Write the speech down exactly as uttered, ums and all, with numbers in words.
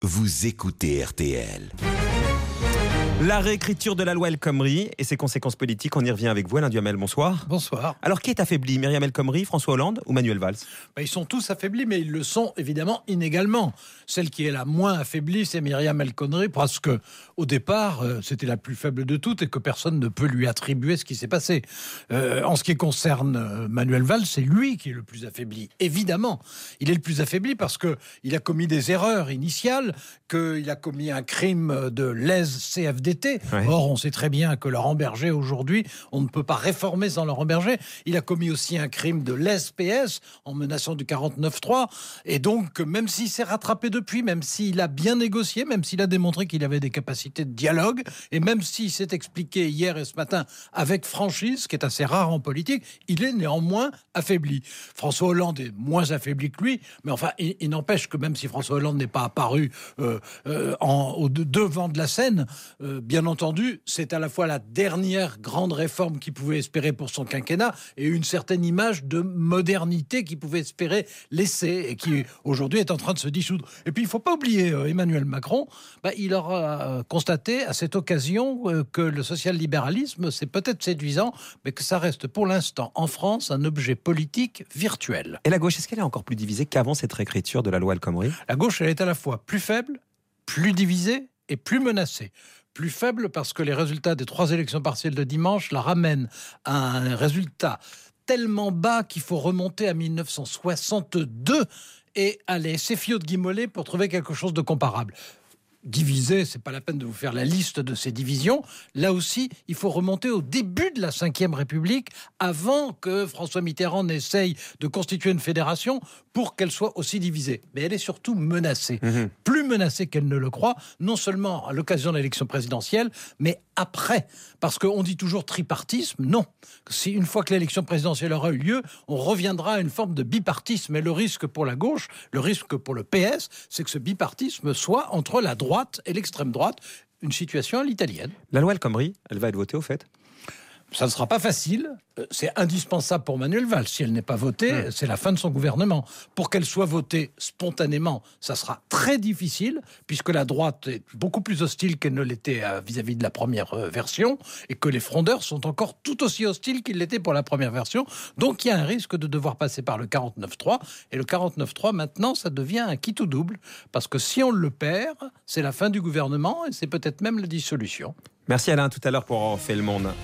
Vous écoutez R T L. La réécriture de la loi El Khomri et ses conséquences politiques, on y revient avec vous, Alain Duhamel, bonsoir. Bonsoir. Alors qui est affaibli, Myriam El Khomri, François Hollande ou Manuel Valls? Ben, ils sont tous affaiblis, mais ils le sont évidemment inégalement. Celle qui est la moins affaiblie, c'est Myriam El Khomri, parce que au départ, euh, c'était la plus faible de toutes et que personne ne peut lui attribuer ce qui s'est passé. Euh, en ce qui concerne euh, Manuel Valls, c'est lui qui est le plus affaibli. Évidemment, il est le plus affaibli parce que il a commis des erreurs initiales, qu'il a commis un crime de lèse C F D T. Ouais. Or, on sait très bien que Laurent Berger, aujourd'hui, on ne peut pas réformer sans Laurent Berger. Il a commis aussi un crime de lèse P S en menaçant du quarante-neuf trois. Et donc, même s'il s'est rattrapé depuis, même s'il a bien négocié, même s'il a démontré qu'il avait des capacités de dialogue, et même s'il s'est expliqué hier et ce matin avec franchise, ce qui est assez rare en politique, il est néanmoins affaibli. François Hollande est moins affaibli que lui, mais enfin, il, il n'empêche que même si François Hollande n'est pas apparu euh, euh, en, au devant de la scène, euh, bien entendu, c'est à la fois la dernière grande réforme qu'il pouvait espérer pour son quinquennat et une certaine image de modernité qu'il pouvait espérer laisser et qui aujourd'hui est en train de se dissoudre. Et puis il ne faut pas oublier euh, Emmanuel Macron, bah, il aura euh, constaté à cette occasion euh, que le social-libéralisme c'est peut-être séduisant, mais que ça reste pour l'instant en France un objet politique virtuel. Et la gauche, est-ce qu'elle est encore plus divisée qu'avant cette réécriture de la loi El Khomri? La gauche, elle est à la fois plus faible, plus divisée et plus menacée. Plus faible parce que les résultats des trois élections partielles de dimanche la ramènent à un résultat tellement bas qu'il faut remonter à mille neuf cent soixante-deux et aller s'effier de Guimolet pour trouver quelque chose de comparable. Divisé, c'est pas la peine de vous faire la liste de ces divisions. Là aussi, il faut remonter au début de la cinquième République, avant que François Mitterrand n'essaye de constituer une fédération pour qu'elle soit aussi divisée. Mais elle est surtout menacée. Mmh. Plus menacée qu'elle ne le croit, non seulement à l'occasion de l'élection présidentielle, mais après. Parce qu'on dit toujours tripartisme. Non. Si une fois que l'élection présidentielle aura eu lieu, on reviendra à une forme de bipartisme. Et le risque pour la gauche, le risque pour le P S, c'est que ce bipartisme soit entre la droite et l'extrême droite, une situation à l'italienne. La loi El Khomri, elle va être votée au fait? Ça ne sera pas facile. C'est indispensable pour Manuel Valls. Si elle n'est pas votée, mmh. c'est la fin de son gouvernement. Pour qu'elle soit votée spontanément, ça sera très difficile, puisque la droite est beaucoup plus hostile qu'elle ne l'était vis-à-vis de la première version, et que les frondeurs sont encore tout aussi hostiles qu'ils l'étaient pour la première version. Donc il y a un risque de devoir passer par le quarante-neuf trois. Et le quarante-neuf trois, maintenant, ça devient un quitte ou double. Parce que si on le perd, c'est la fin du gouvernement, et c'est peut-être même la dissolution. Merci Alain, tout à l'heure pour En fait le monde.